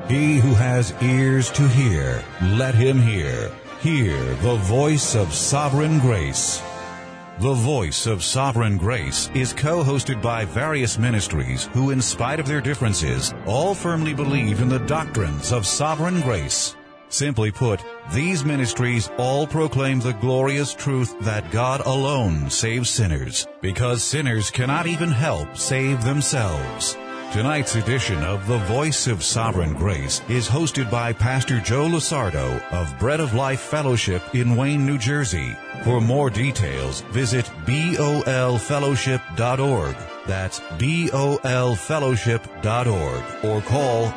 He who has ears to hear, let him hear. Hear the voice of Sovereign Grace. The Voice of Sovereign Grace is co-hosted by various ministries who, in spite of their differences, all firmly believe in the doctrines of sovereign grace. Simply put, these ministries all proclaim the glorious truth that God alone saves sinners, because sinners cannot even help save themselves. Tonight's edition of The Voice of Sovereign Grace is hosted by Pastor Joe Lusardo of Bread of Life Fellowship in Wayne, New Jersey. For more details, visit bolfellowship.org. That's bolfellowship.org. Or call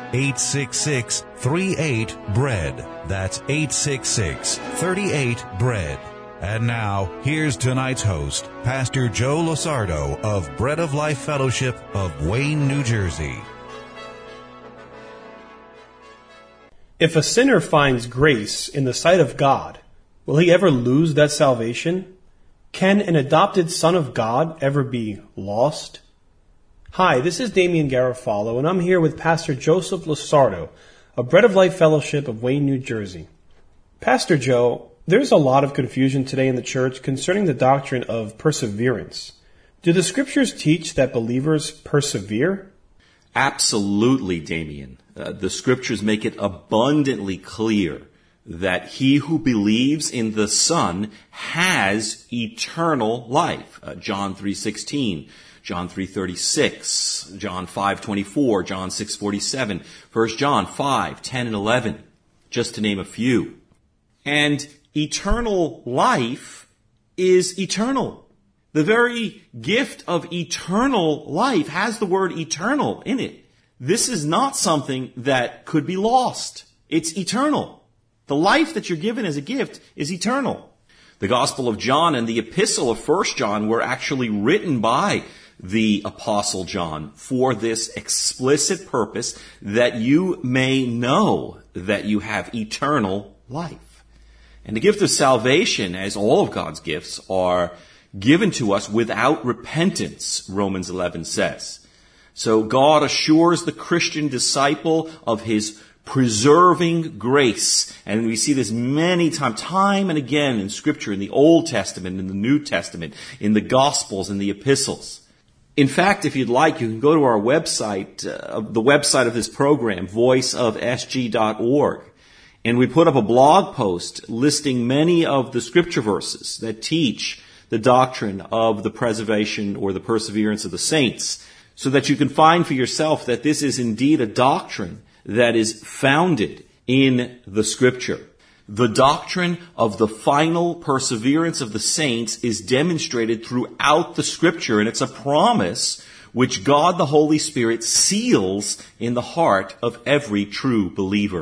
866-38-BREAD. That's 866-38-BREAD. And now, here's tonight's host, Pastor Joe Lusardo of Bread of Life Fellowship of Wayne, New Jersey. If a sinner finds grace in the sight of God, will he ever lose that salvation? Can an adopted son of God ever be lost? Hi, this is Damian Garofalo, and I'm here with Pastor Joseph Lusardo of Bread of Life Fellowship of Wayne, New Jersey. Pastor Joe, there's a lot of confusion today in the church concerning the doctrine of perseverance. Do the scriptures teach that believers persevere? Absolutely, Damian. The scriptures make it abundantly clear that he who believes in the Son has eternal life. John 3:16, John 3:36, John 5:24, John 6:47, 1 John 5:10 and 11, just to name a few. And eternal life is eternal. The very gift of eternal life has the word eternal in it. This is not something that could be lost. It's eternal. The life that you're given as a gift is eternal. The Gospel of John and the Epistle of 1 John were actually written by the Apostle John for this explicit purpose, that you may know that you have eternal life. And the gift of salvation, as all of God's gifts, are given to us without repentance, Romans 11 says. So God assures the Christian disciple of his preserving grace. And we see this many times, time and again in Scripture, in the Old Testament, in the New Testament, in the Gospels, in the Epistles. In fact, if you'd like, you can go to our website, the website of this program, voiceofsg.org. And we put up a blog post listing many of the scripture verses that teach the doctrine of the preservation or the perseverance of the saints, so that you can find for yourself that this is indeed a doctrine that is founded in the Scripture. The doctrine of the final perseverance of the saints is demonstrated throughout the Scripture, and it's a promise which God the Holy Spirit seals in the heart of every true believer.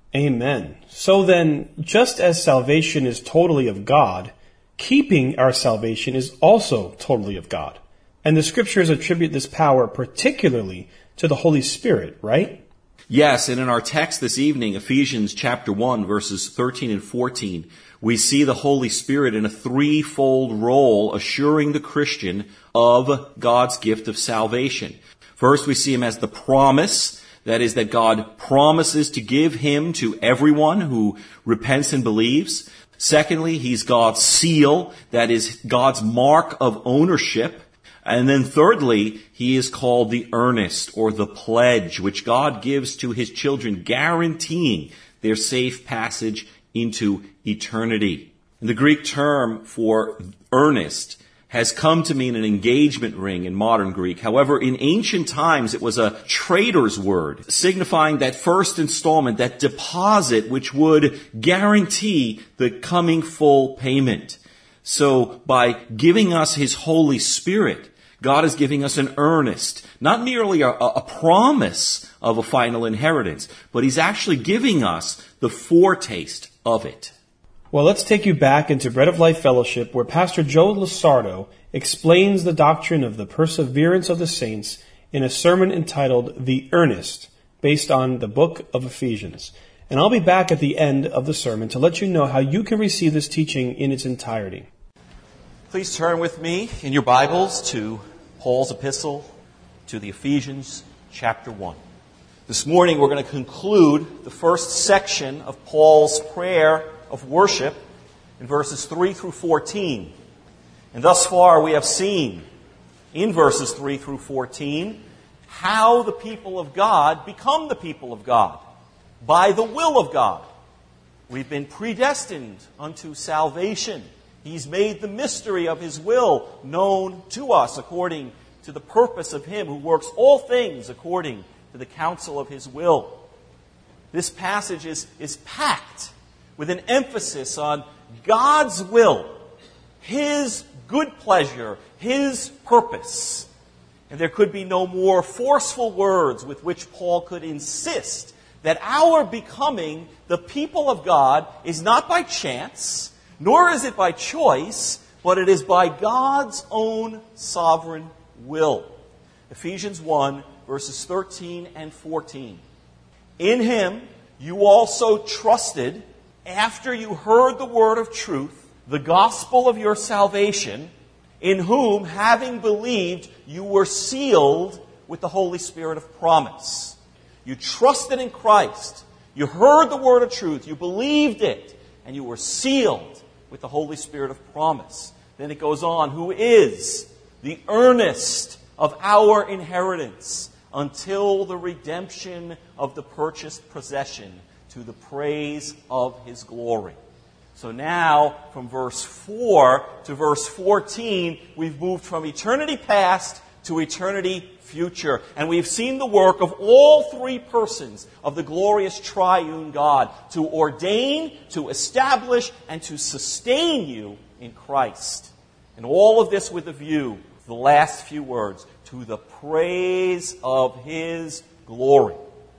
Amen. So then, just as salvation is totally of God, keeping our salvation is also totally of God. And the scriptures attribute this power particularly to the Holy Spirit, right? Yes, and in our text this evening, Ephesians chapter 1, verses 13 and 14, we see the Holy Spirit in a threefold role assuring the Christian of God's gift of salvation. First, we see him as the promise. That is, that God promises to give him to everyone who repents and believes. Secondly, he's God's seal. That is, God's mark of ownership. And then thirdly, he is called the earnest or the pledge, which God gives to his children, guaranteeing their safe passage into eternity. And the Greek term for earnest has come to mean an engagement ring in modern Greek. However, in ancient times, it was a trader's word, signifying that first installment, that deposit, which would guarantee the coming full payment. So, by giving us his Holy Spirit, God is giving us an earnest, not merely a promise of a final inheritance, but he's actually giving us the foretaste of it. Well, let's take you back into Bread of Life Fellowship, where Pastor Joe Lusardo explains the doctrine of the perseverance of the saints in a sermon entitled The Earnest, based on the book of Ephesians. And I'll be back at the end of the sermon to let you know how you can receive this teaching in its entirety. Please turn with me in your Bibles to Paul's epistle to the Ephesians, chapter 1. This morning we're going to conclude the first section of Paul's prayer of worship in verses 3 through 14. And thus far we have seen in verses 3 through 14 how the people of God become the people of God by the will of God. We've been predestined unto salvation. He's made the mystery of His will known to us according to the purpose of Him who works all things according to the counsel of His will. This passage is packed with an emphasis on God's will, His good pleasure, His purpose. And there could be no more forceful words with which Paul could insist that our becoming the people of God is not by chance, nor is it by choice, but it is by God's own sovereign will. Ephesians 1, verses 13 and 14. In Him you also trusted after you heard the word of truth, the gospel of your salvation, in whom, having believed, you were sealed with the Holy Spirit of promise. You trusted in Christ. You heard the word of truth. You believed it. And you were sealed with the Holy Spirit of promise. Then it goes on, who is the earnest of our inheritance until the redemption of the purchased possession to the praise of His glory. So now, from verse 4 to verse 14, we've moved from eternity past to eternity future. And we've seen the work of all three persons of the glorious triune God to ordain, to establish, and to sustain you in Christ. And all of this with a view, the last few words, to the praise of His glory.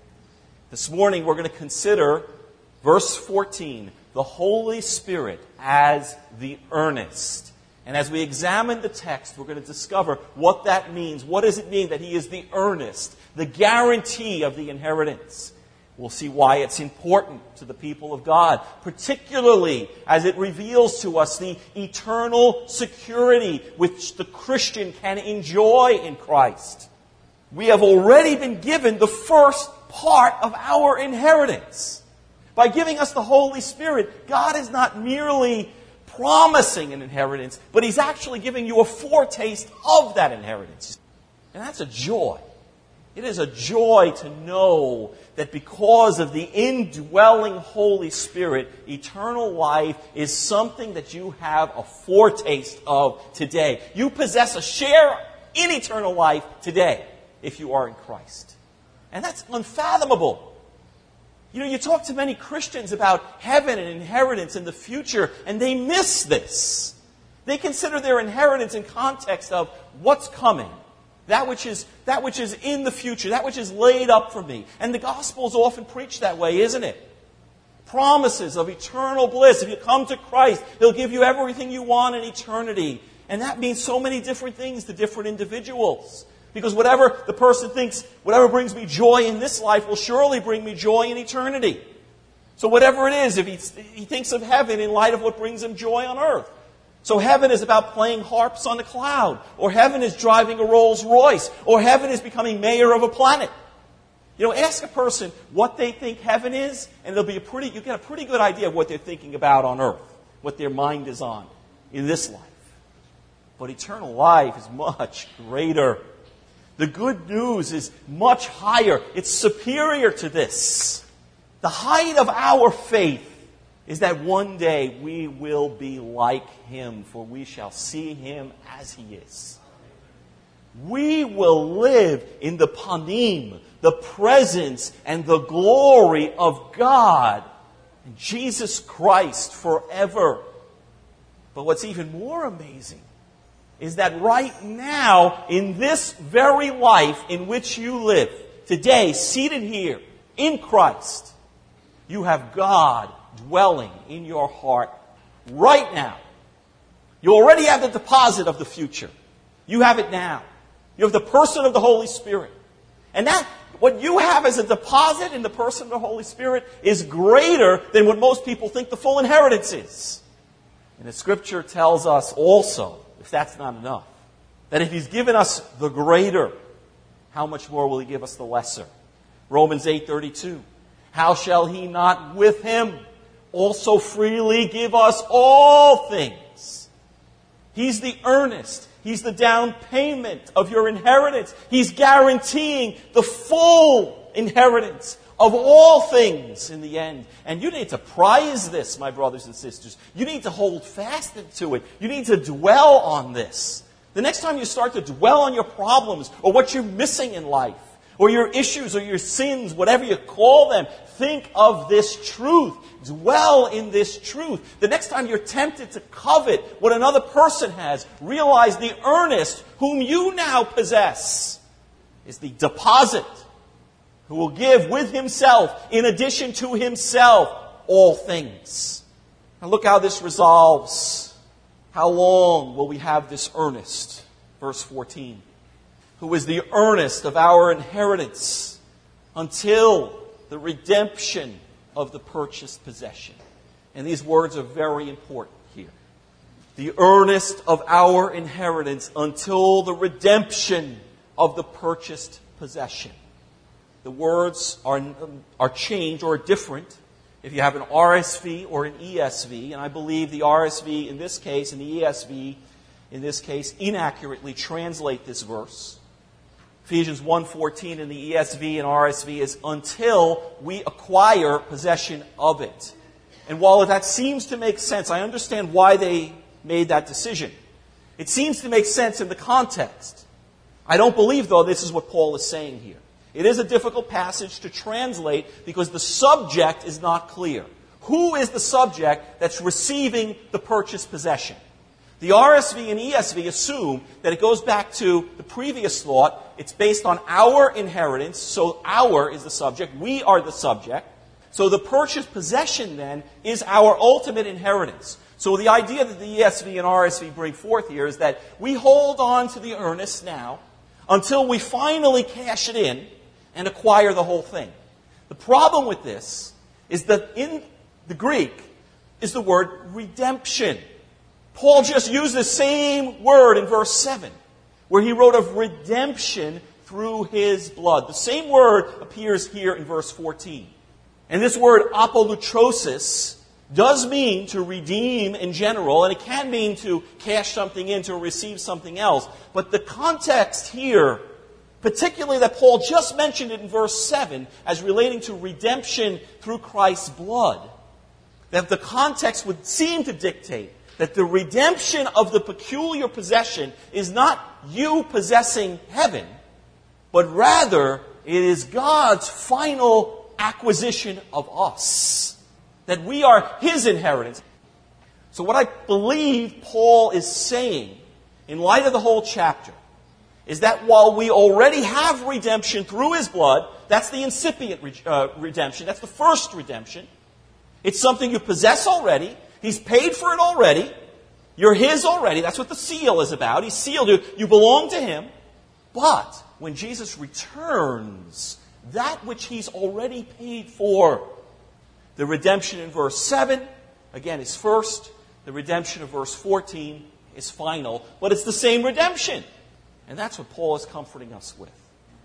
This morning we're going to consider verse 14, the Holy Spirit as the earnest. And as we examine the text, we're going to discover what that means. What does it mean that He is the earnest, the guarantee of the inheritance? We'll see why it's important to the people of God, particularly as it reveals to us the eternal security which the Christian can enjoy in Christ. We have already been given the first part of our inheritance. By giving us the Holy Spirit, God is not merely promising an inheritance, but He's actually giving you a foretaste of that inheritance. And that's a joy. It is a joy to know that because of the indwelling Holy Spirit, eternal life is something that you have a foretaste of today. You possess a share in eternal life today if you are in Christ. And that's unfathomable. You know, you talk to many Christians about heaven and inheritance in the future, and they miss this. They consider their inheritance in context of what's coming, that which is in the future, that which is laid up for me. And the gospel is often preached that way, isn't it? Promises of eternal bliss. If you come to Christ, He'll give you everything you want in eternity. And that means so many different things to different individuals. Because whatever the person thinks, whatever brings me joy in this life will surely bring me joy in eternity. So whatever it is, if he thinks of heaven in light of what brings him joy on earth. So heaven is about playing harps on a cloud. Or heaven is driving a Rolls Royce. Or heaven is becoming mayor of a planet. You know, ask a person what they think heaven is, and you get a pretty good idea of what they're thinking about on earth. What their mind is on in this life. But eternal life is much greater. The good news is much higher. It's superior to this. The height of our faith is that one day we will be like Him, for we shall see Him as He is. We will live in the panim, the presence and the glory of God, and Jesus Christ forever. But what's even more amazing is that right now, in this very life in which you live, today, seated here, in Christ, you have God dwelling in your heart right now. You already have the deposit of the future. You have it now. You have the person of the Holy Spirit. And that, what you have as a deposit in the person of the Holy Spirit is greater than what most people think the full inheritance is. And the Scripture tells us also, if that's not enough, that if He's given us the greater, how much more will He give us the lesser? Romans 8:32. How shall he not with him also freely give us all things? He's the earnest. He's the down payment of your inheritance. He's guaranteeing the full inheritance of all things in the end. And you need to prize this, my brothers and sisters. You need to hold fast to it. You need to dwell on this. The next time you start to dwell on your problems or what you're missing in life, or your issues or your sins, whatever you call them, think of this truth. Dwell in this truth. The next time you're tempted to covet what another person has, realize the earnest whom you now possess is the deposit who will give with himself, in addition to himself, all things. Now look how this resolves. How long will we have this earnest? Verse 14. Who is the earnest of our inheritance until the redemption of the purchased possession. And these words are very important here. The earnest of our inheritance until the redemption of the purchased possession. The words are changed or different if you have an RSV or an ESV. And I believe the RSV in this case and the ESV in this case inaccurately translate this verse. Ephesians 1:14 in the ESV and RSV is until we acquire possession of it. And while that seems to make sense, I understand why they made that decision. It seems to make sense in the context. I don't believe, though, this is what Paul is saying here. It is a difficult passage to translate because the subject is not clear. Who is the subject that's receiving the purchased possession? The RSV and ESV assume that it goes back to the previous thought. It's based on our inheritance, so our is the subject. We are the subject. So the purchased possession, then, is our ultimate inheritance. So the idea that the ESV and RSV bring forth here is that we hold on to the earnest now until we finally cash it in and acquire the whole thing. The problem with this is that in the Greek is the word redemption. Paul just used the same word in verse 7, where he wrote of redemption through his blood. The same word appears here in verse 14. And this word apolutrosis does mean to redeem in general, and it can mean to cash something in, to receive something else. But the context here, particularly that Paul just mentioned it in verse 7 as relating to redemption through Christ's blood, that the context would seem to dictate that the redemption of the peculiar possession is not you possessing heaven, but rather it is God's final acquisition of us. That we are His inheritance. So what I believe Paul is saying, in light of the whole chapter, is that while we already have redemption through His blood, that's the incipient redemption, that's the first redemption. It's something you possess already. He's paid for it already. You're His already. That's what the seal is about. He sealed you. You belong to Him. But when Jesus returns, that which He's already paid for, the redemption in verse 7, again, is first. The redemption of verse 14 is final. But it's the same redemption. And that's what Paul is comforting us with.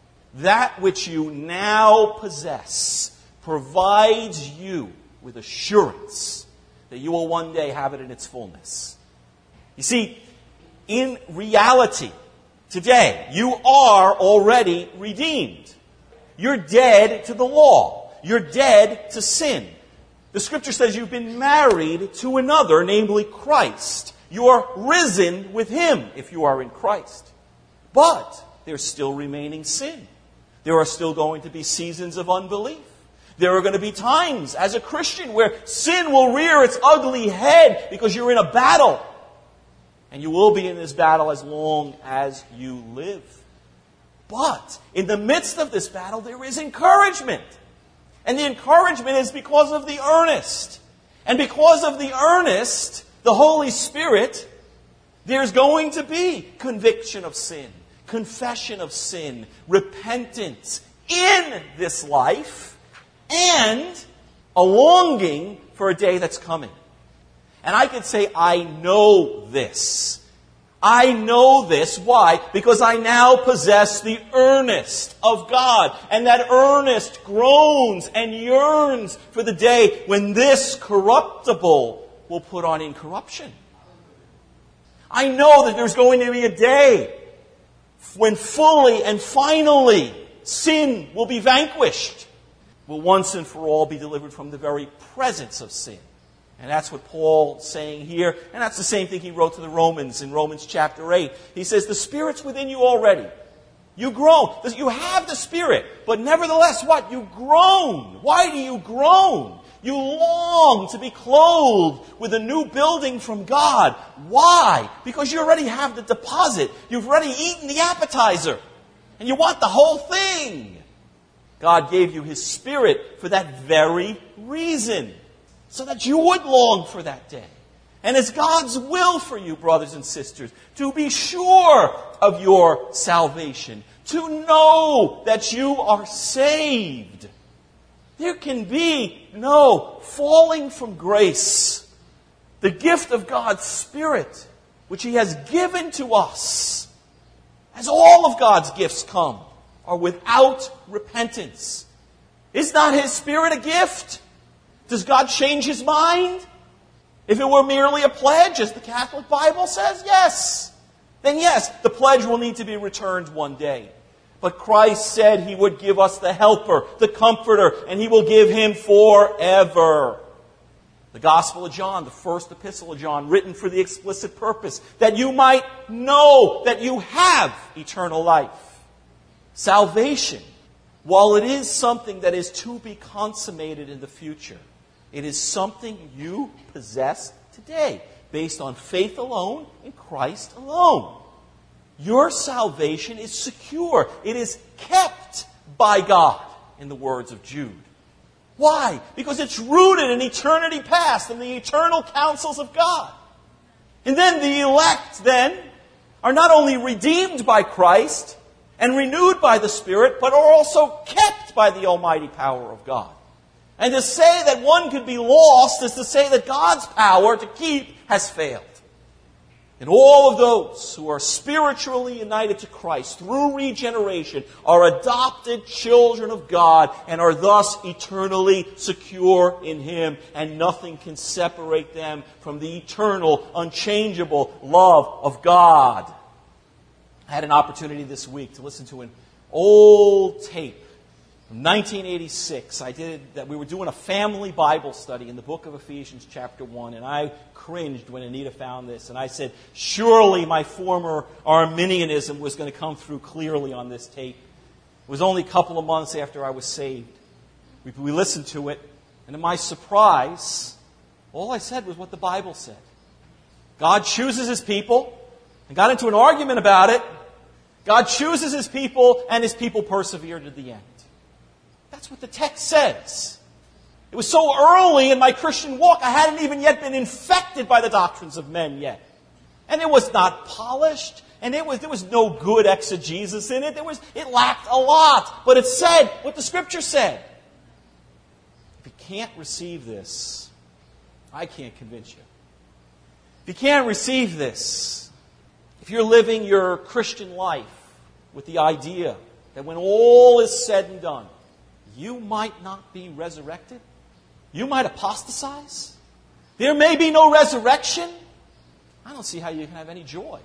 That which you now possess provides you with assurance that you will one day have it in its fullness. You see, in reality, today, you are already redeemed. You're dead to the law. You're dead to sin. The Scripture says you've been married to another, namely Christ. You are risen with Him if you are in Christ. But there's still remaining sin. There are still going to be seasons of unbelief. There are going to be times as a Christian where sin will rear its ugly head because you're in a battle. And you will be in this battle as long as you live. But in the midst of this battle, there is encouragement. And the encouragement is because of the earnest. And because of the earnest, the Holy Spirit, there's going to be conviction of sin, confession of sin, repentance in this life, and a longing for a day that's coming. And I could say, I know this. I know this. Why? Because I now possess the earnest of God. And that earnest groans and yearns for the day when this corruptible will put on incorruption. I know that there's going to be a day when fully and finally sin will be vanquished. Will once and for all be delivered from the very presence of sin. And that's what Paul's saying here. And that's the same thing he wrote to the Romans in Romans chapter 8. He says, the Spirit's within you already. You groan. You have the Spirit. But nevertheless, what? You groan. Why do you groan? You long to be clothed with a new building from God. Why? Because you already have the deposit. You've already eaten the appetizer. And you want the whole thing. God gave you His Spirit for that very reason. So that you would long for that day. And it's God's will for you, brothers and sisters, to be sure of your salvation. To know that you are saved. There can be no falling from grace. The gift of God's Spirit, which He has given to us, as all of God's gifts come, are without repentance. Is not His Spirit a gift? Does God change His mind? If it were merely a pledge, as the Catholic Bible says, yes. Then yes, the pledge will need to be returned one day. But Christ said He would give us the Helper, the Comforter, and He will give Him forever. The Gospel of John, the first epistle of John, written for the explicit purpose that you might know that you have eternal life. Salvation, while it is something that is to be consummated in the future, it is something you possess today, based on faith alone in Christ alone. Your salvation is secure. It is kept by God, in the words of Jude. Why? Because it's rooted in eternity past and the eternal counsels of God. And then the elect, are not only redeemed by Christ and renewed by the Spirit, but are also kept by the almighty power of God. And to say that one could be lost is to say that God's power to keep has failed. And all of those who are spiritually united to Christ through regeneration are adopted children of God and are thus eternally secure in Him, and nothing can separate them from the eternal, unchangeable love of God. I had an opportunity this week to listen to an old tape from 1986. We were doing a family Bible study in the book of Ephesians chapter 1, and I cringed when Anita found this. And I said, surely my former Arminianism was going to come through clearly on this tape. It was only a couple of months after I was saved. We listened to it, and to my surprise, all I said was what the Bible said. God chooses His people, and got into an argument about it. God chooses His people, and His people persevered to the end. That's what the text says. It was so early in my Christian walk, I hadn't even yet been infected by the doctrines of men yet. And it was not polished, and there was no good exegesis in it. It lacked a lot, but it said what the Scripture said. If you can't receive this, I can't convince you. If you can't receive this, if you're living your Christian life with the idea that when all is said and done, you might not be resurrected. You might apostatize. There may be no resurrection. I don't see how you can have any joy.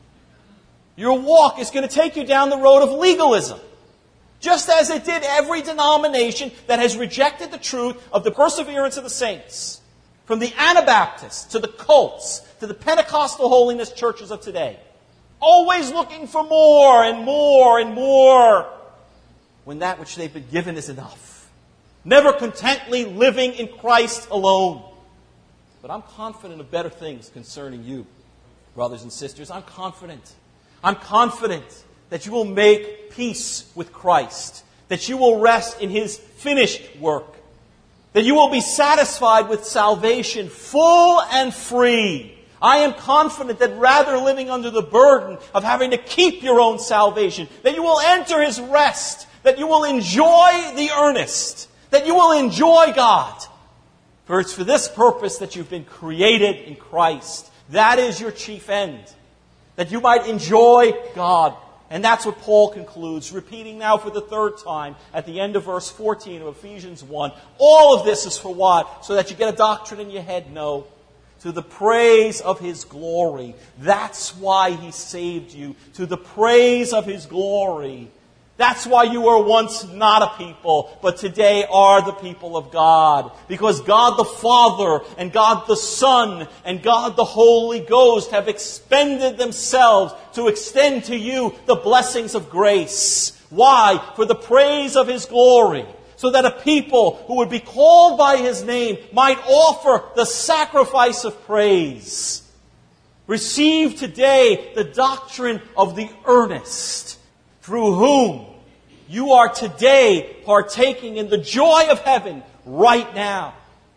Your walk is going to take you down the road of legalism. Just as it did every denomination that has rejected the truth of the perseverance of the saints. From the Anabaptists to the cults to the Pentecostal holiness churches of today. Always looking for more and more and more, when that which they've been given is enough. Never contently living in Christ alone. But I'm confident of better things concerning you, brothers and sisters. I'm confident. I'm confident that you will make peace with Christ. That you will rest in His finished work. That you will be satisfied with salvation, full and free. I am confident that rather living under the burden of having to keep your own salvation, that you will enter His rest. That you will enjoy the earnest. That you will enjoy God. For it's for this purpose that you've been created in Christ. That is your chief end. that you might enjoy God. And that's what Paul concludes, repeating now for the third time at the end of verse 14 of Ephesians 1. All of this is for what? So that you get a doctrine in your head? No. To the praise of His glory. That's why He saved you. To the praise of His glory. That's why you were once not a people, but today are the people of God. Because God the Father and God the Son and God the Holy Ghost have expended themselves to extend to you the blessings of grace. Why? For the praise of His glory. So that a people who would be called by His name might offer the sacrifice of praise. Receive today the doctrine of the earnest, through whom you are today partaking in the joy of heaven right now.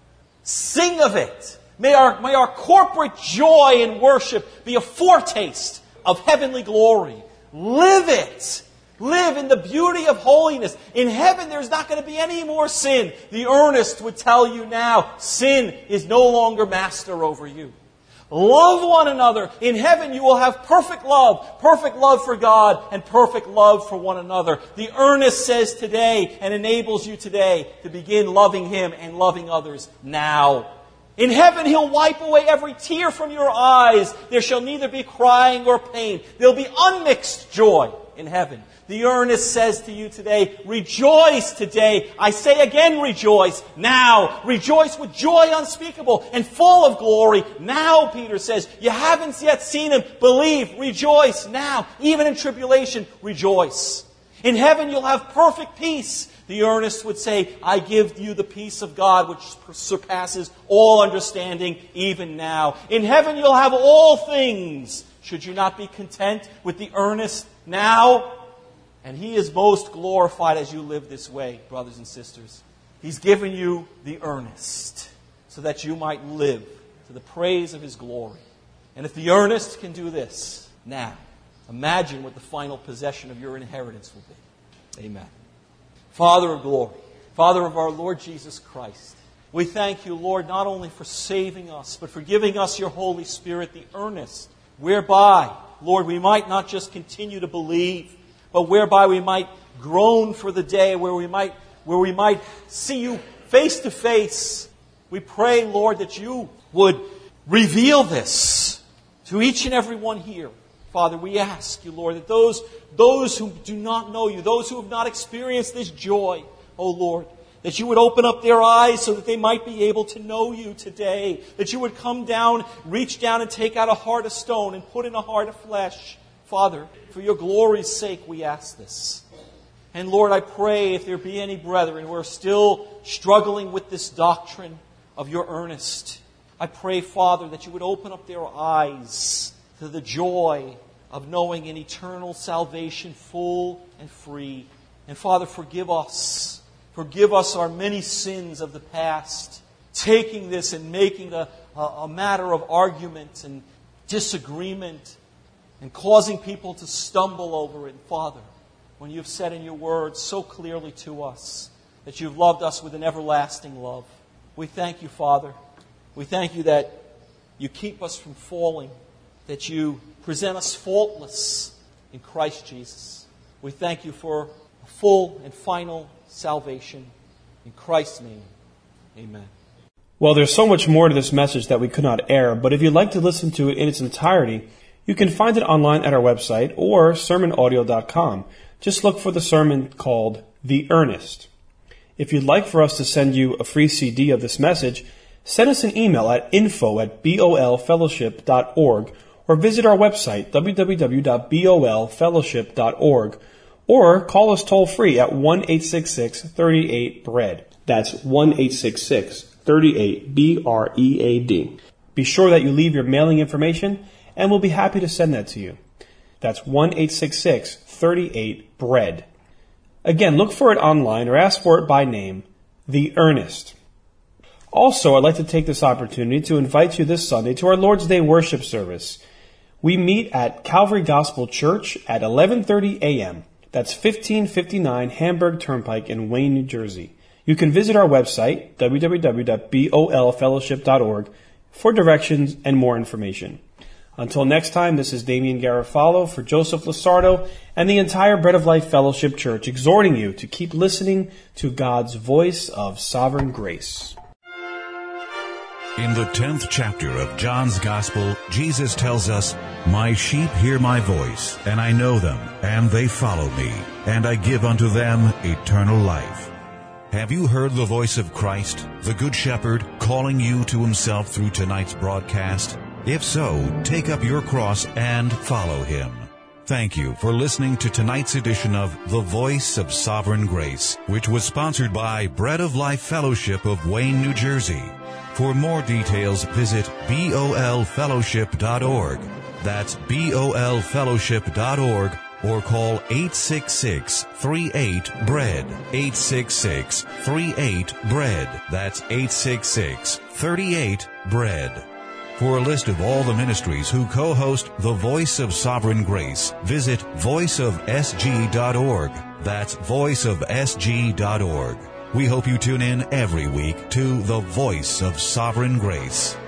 Sing of it. May our corporate joy and worship be a foretaste of heavenly glory. Live it. Live in the beauty of holiness. In heaven, there's not going to be any more sin. The earnest would tell you now, sin is no longer master over you. Love one another. In heaven, you will have perfect love for God, and perfect love for one another. The earnest says today and enables you today to begin loving Him and loving others now. In heaven, He'll wipe away every tear from your eyes. There shall neither be crying or pain. There'll be unmixed joy in heaven. The earnest says to you today, rejoice today. I say again, rejoice now. Rejoice with joy unspeakable and full of glory. Now, Peter says, you haven't yet seen Him. Believe, rejoice now. Even in tribulation, rejoice. In heaven, you'll have perfect peace. The earnest would say, I give you the peace of God which surpasses all understanding even now. In heaven, you'll have all things. Should you not be content with the earnest now? And He is most glorified as you live this way, brothers and sisters. He's given you the earnest so that you might live to the praise of His glory. And if the earnest can do this now, imagine what the final possession of your inheritance will be. Amen. Father of glory, Father of our Lord Jesus Christ, we thank You, Lord, not only for saving us, but for giving us Your Holy Spirit, the earnest, whereby, Lord, we might not just continue to believe, but whereby we might groan for the day where we might see You face to face. We pray, Lord, that You would reveal this to each and every one here. Father, we ask You, Lord, that those who do not know You, those who have not experienced this joy, oh Lord, that You would open up their eyes so that they might be able to know You today. That You would come down, reach down and take out a heart of stone and put in a heart of flesh. Father, for Your glory's sake, we ask this. And Lord, I pray if there be any brethren who are still struggling with this doctrine of Your earnest, I pray, Father, that You would open up their eyes to the joy of knowing an eternal salvation full and free. And Father, forgive us. Forgive us our many sins of the past, taking this and making a matter of argument and disagreement, and causing people to stumble over it. Father, when You've said in Your word so clearly to us that You've loved us with an everlasting love, we thank You, Father. We thank You that You keep us from falling, that You present us faultless in Christ Jesus. We thank You for a full and final salvation. In Christ's name, amen. Well, there's so much more to this message that we could not air, but if you'd like to listen to it in its entirety, you can find it online at our website or sermonaudio.com. Just look for the sermon called The Earnest. If you'd like for us to send you a free CD of this message, send us an email at info@bolfellowship.org or visit our website, www.bolfellowship.org, or call us toll-free at 1-866-38-BREAD. That's 1-866-38-BREAD. Be sure that you leave your mailing information, and we'll be happy to send that to you. That's 1-866-38-BREAD. Again, look for it online or ask for it by name, The Earnest. Also, I'd like to take this opportunity to invite you this Sunday to our Lord's Day worship service. We meet at Calvary Gospel Church at 11:30 a.m. That's 1559 Hamburg Turnpike in Wayne, New Jersey. You can visit our website, www.bolfellowship.org, for directions and more information. Until next time, this is Damian Garofalo for Joseph Lusardo and the entire Bread of Life Fellowship Church, exhorting you to keep listening to God's voice of sovereign grace. In the 10th chapter of John's Gospel, Jesus tells us, "My sheep hear my voice, and I know them, and they follow me, and I give unto them eternal life." Have you heard the voice of Christ, the Good Shepherd, calling you to himself through tonight's broadcast? If so, take up your cross and follow him. Thank you for listening to tonight's edition of The Voice of Sovereign Grace, which was sponsored by Bread of Life Fellowship of Wayne, New Jersey. For more details, visit bolfellowship.org. That's bolfellowship.org, or call 866-38-BREAD. 866-38-BREAD. That's 866-38-BREAD. For a list of all the ministries who co-host The Voice of Sovereign Grace, visit voiceofsg.org. That's voiceofsg.org. We hope you tune in every week to The Voice of Sovereign Grace.